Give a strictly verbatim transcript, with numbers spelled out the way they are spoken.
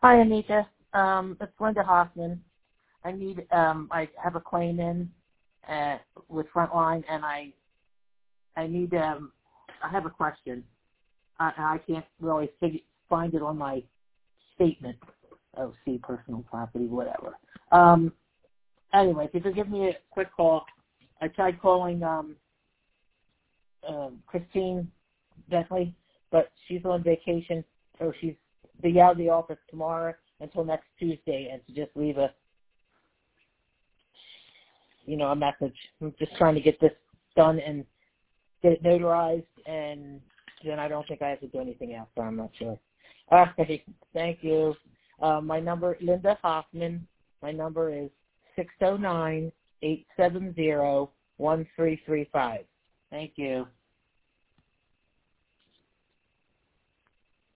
Hi, Anita. Um, it's Linda Hoffman. I need, um, I have a claim in uh, with Frontline, and I, I need, um, I have a question. I, I can't really figure, find it on my statement. Oh, see, personal property, whatever. Um, anyway, if you could give me a quick call. I tried calling um, um, Christine Bentley, but she's on vacation, so she's be out of the office tomorrow until next Tuesday, and to just leave a, you know, a message. I'm just trying to get this done and get it notarized, and then I don't think I have to do anything else, so I'm not sure. Okay, thank you. Uh, my number, Linda Hoffman. My number is six oh nine, eight seven zero, one three three five. Thank you.